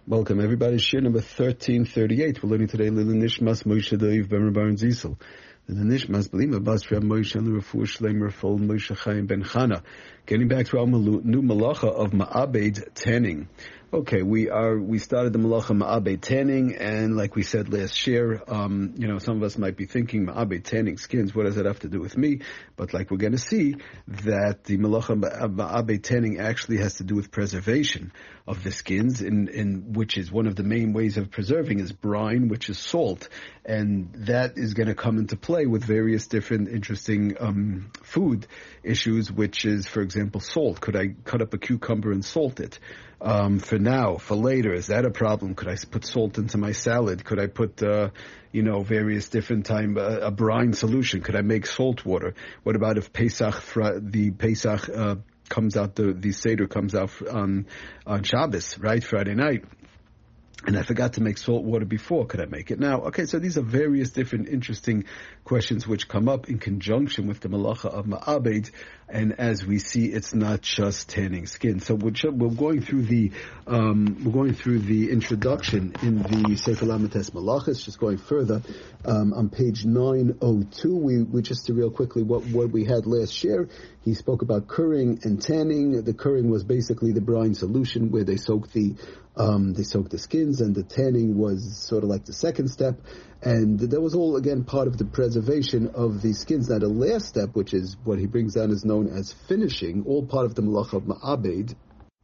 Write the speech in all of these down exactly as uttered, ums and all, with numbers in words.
Welcome, everybody. Shir number thirteen thirty-eight. We're learning today Lili Nishmas Moshe Deiv Ben Rabban Zisel. The Nishmas Belima Bas Rab Moshe and the Refuah Shlem Rafal Moshe Chaim Ben Chana. Getting back to our new malacha of Ma'abed tanning. Okay, we are, we started the malacha Ma'abed tanning, and like we said last year, um, you know, some of us might be thinking, Ma'abed tanning skins, what does that have to do with me? But like we're going to see, that the malacha Ma'abed tanning actually has to do with preservation of the skins, in, in which is one of the main ways of preserving is brine, which is salt, and that is going to come into play with various different interesting um, food issues, which is, for example, salt. Could I cut up a cucumber and salt it? Um, for now, for later, is that a problem? Could I put salt into my salad? Could I put, uh, you know, various different time, uh, a brine solution? Could I make salt water? What about if Pesach, the Pesach, uh, comes out, the, the Seder comes out on, on Shabbos, right? Friday night. And I forgot to make salt water before. Could I make it now? Okay, so these are various different interesting questions which come up in conjunction with the malacha of Ma'abed. And as we see, it's not just tanning skin. So we're, we're going through the um, we're going through the introduction in the Sefer Lamites Malachas. Just going further um, on page nine oh two. We, we just to real quickly what what we had last year. He spoke about currying and tanning. The currying was basically the brine solution where they soak the um, they soak the skins, and the tanning was sort of like the second step. And that was all, again, part of the preservation of the skins. Now, the last step, which is what he brings down, is known as finishing, all part of the malacha of Ma'abed.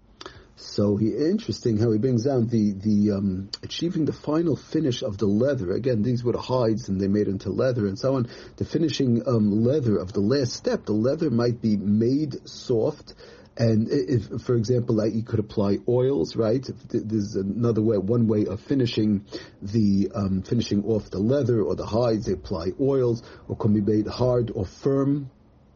So he, interesting how he brings down the, the um, achieving the final finish of the leather. Again, these were the hides, and they made into leather and so on. The finishing um, leather of the last step, the leather might be made soft. And if, for example, like you could apply oils, right? There's another way, one way of finishing the, um, finishing off the leather or the hides. They apply oils, or can be made hard or firm,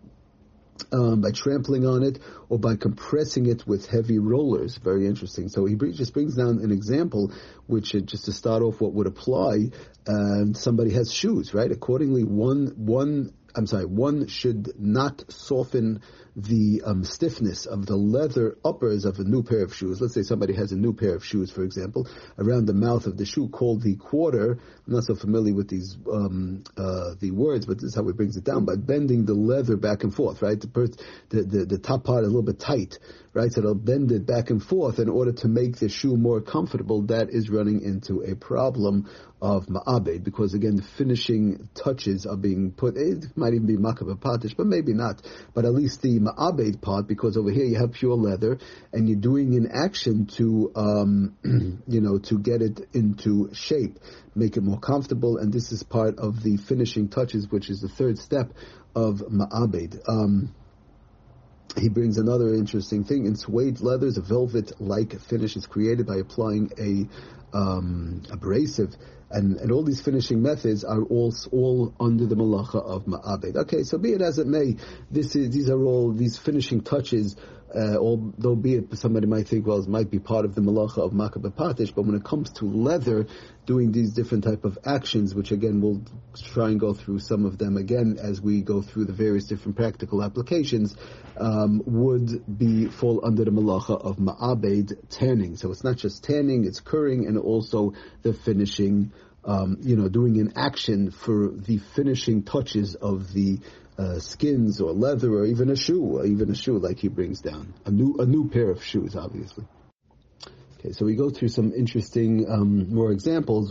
um, by trampling on it, or by compressing it with heavy rollers. Very interesting. So he just brings down an example, which uh, just to start off, what would apply. Um, somebody has shoes, right? Accordingly, one, one, I'm sorry, one should not soften the um, stiffness of the leather uppers of a new pair of shoes. Let's say somebody has a new pair of shoes, for example, around the mouth of the shoe called the quarter. I'm not so familiar with these um, uh, the words, but this is how he brings it down, by bending the leather back and forth, right? The, per- the, the, the top part is a little bit tight, right? So they'll bend it back and forth in order to make the shoe more comfortable. That is running into a problem of Ma'abed, because again, the finishing touches are being put, it might even be Makabah Patish, but maybe not, but at least the Ma'abed part, because over here you have pure leather, and you're doing an action to, um, you know, to get it into shape, make it more comfortable, and this is part of the finishing touches, which is the third step of Ma'abed. Um, He brings another interesting thing. In suede leathers, a velvet-like finish is created by applying a um, abrasive, and, and all these finishing methods are all all under the malacha of Ma'abed. Okay, so be it as it may, this is these are all these finishing touches. Uh, although be it somebody might think, well, it might be part of the malacha of Makabah Patish, but when it comes to leather, doing these different type of actions, which again we'll try and go through some of them again as we go through the various different practical applications, um, would be fall under the malacha of Ma'abed tanning. So it's not just tanning, it's currying, and also the finishing, um, you know, doing an action for the finishing touches of the Uh, skins or leather, or even a shoe, or even a shoe like he brings down. A new a new pair of shoes, obviously. Okay, so we go through some interesting um, more examples.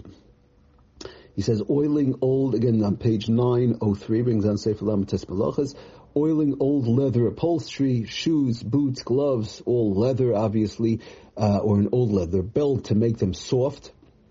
He says, oiling old, again on page nine oh three, brings down Sefer Lamites Malachas, oiling old leather upholstery, shoes, boots, gloves, all leather, obviously, uh, or an old leather belt to make them soft.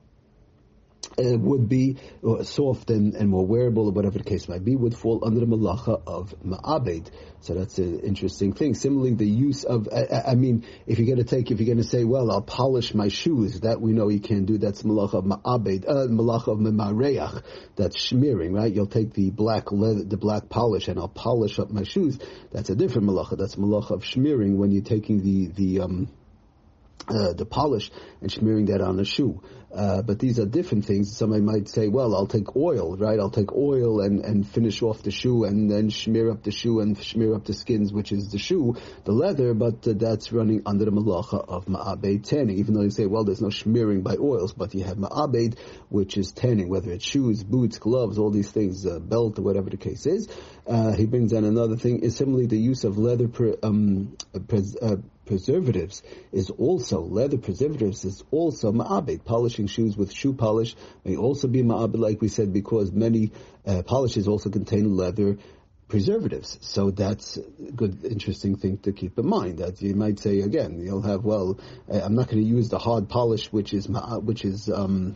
Uh, would be uh, soft and, and more wearable, or whatever the case might be, would fall under the malacha of Ma'abed. So that's an interesting thing. Similarly, the use of, I, I mean, if you're going to take, if you're going to say, well, I'll polish my shoes, that we know you can't do. That's malacha of Ma'abed, uh, malacha of Memareach. That's smearing, right? You'll take the black leather, the black polish, and I'll polish up my shoes. That's a different malacha. That's malacha of smearing when you're taking the, the, um, Uh, the polish and smearing that on a shoe. Uh, but these are different things. Somebody might say, well, I'll take oil, right? I'll take oil and, and finish off the shoe and then smear up the shoe and smear up the skins, which is the shoe, the leather, but uh, that's running under the malacha of ma'abed tanning. Even though you say, well, there's no smearing by oils, but you have ma'abed, which is tanning, whether it's shoes, boots, gloves, all these things, uh, belt, or whatever the case is. Uh, he brings down another thing, is similarly the use of leather per, um, pres, uh, preservatives is also, leather preservatives is also ma'abed. Polishing shoes with shoe polish may also be ma'abed, like we said, because many uh, polishes also contain leather preservatives. So that's a good, interesting thing to keep in mind. That you might say, again, you'll have, well, uh, I'm not going to use the hard polish, which is, which is, um,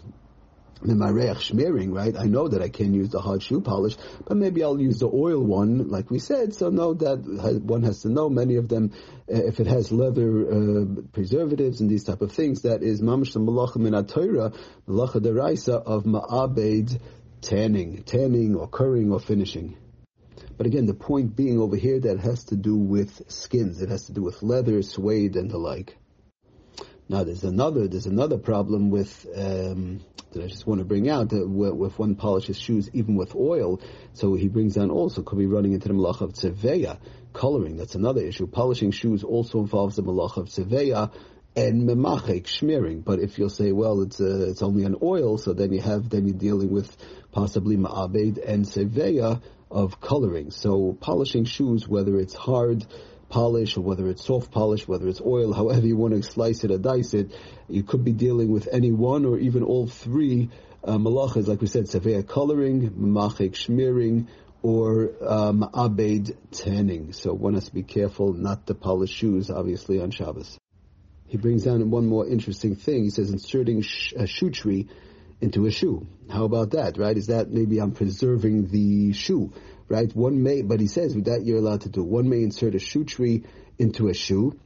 smearing, right? I know that I can use the hard shoe polish, but maybe I'll use the oil one, like we said. So no, that one has to know. Many of them, uh, if it has leather uh, preservatives and these type of things, that is mamash the malacha min ha-Torah, malacha deraisa of ma'abed tanning, tanning or currying or finishing. But again, the point being over here that it has to do with skins. It has to do with leather, suede, and the like. Now, there's another there's another problem with um, that I just want to bring out, that if one polishes shoes even with oil, so he brings down also, could be running into the malacha of tzeveya, coloring. That's another issue. Polishing shoes also involves the malacha of tzeveya and memachek, smearing. But if you'll say, well, it's uh, it's only an oil, so then you have then you're dealing with possibly ma'abed and tzeveya of coloring. So polishing shoes, whether it's hard polish or whether it's soft polish, whether it's oil, however you want to slice it or dice it, you could be dealing with any one or even all three uh, malachas, like we said, tzeveya coloring, memachek smearing, or um, ma'abed tanning. So one has to be careful not to polish shoes, obviously, on Shabbos. He brings down one more interesting thing. He says inserting sh- a shoe tree into a shoe. How about that, right? Is that maybe I'm preserving the shoe, right? One may, but he says with that you're allowed to do. One may insert a shoe tree into a shoe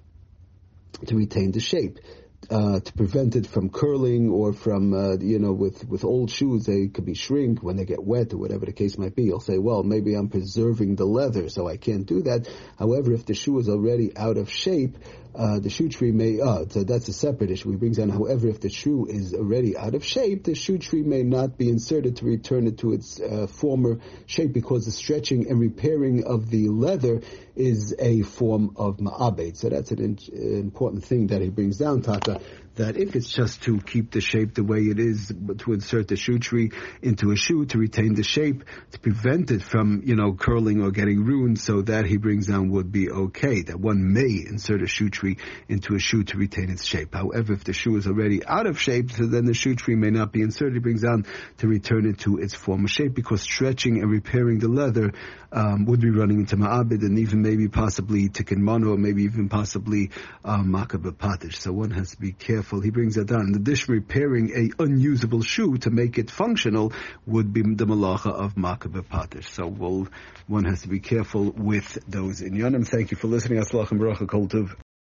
to retain the shape, uh, to prevent it from curling or from, uh, you know, with, with old shoes, they could be shrink when they get wet or whatever the case might be. You'll say, well, maybe I'm preserving the leather, so I can't do that. However, if the shoe is already out of shape, Uh, the shoe tree may, uh, so that's a separate issue. He brings down, however, if the shoe is already out of shape, the shoe tree may not be inserted to return it to its uh, former shape, because the stretching and repairing of the leather is a form of ma'abed. So that's an in- important thing that he brings down, Tata, that if it's just to keep the shape the way it is, but to insert the shoe tree into a shoe to retain the shape, to prevent it from, you know, curling or getting ruined, so that he brings down would be okay. That one may insert a shoe tree into a shoe to retain its shape. However, if the shoe is already out of shape, so then the shoe tree may not be inserted. He brings down to return it to its former shape, because stretching and repairing the leather um, would be running into ma'abed, and even maybe possibly tikkun mano, or maybe even possibly um, makabeh patish. So one has to be careful. He brings that down. In addition, repairing a unusable shoe to make it functional would be the malacha of makabeh patish. So we'll, one has to be careful with those inyanim. Thank you for listening. Aslach and baracha kol tov.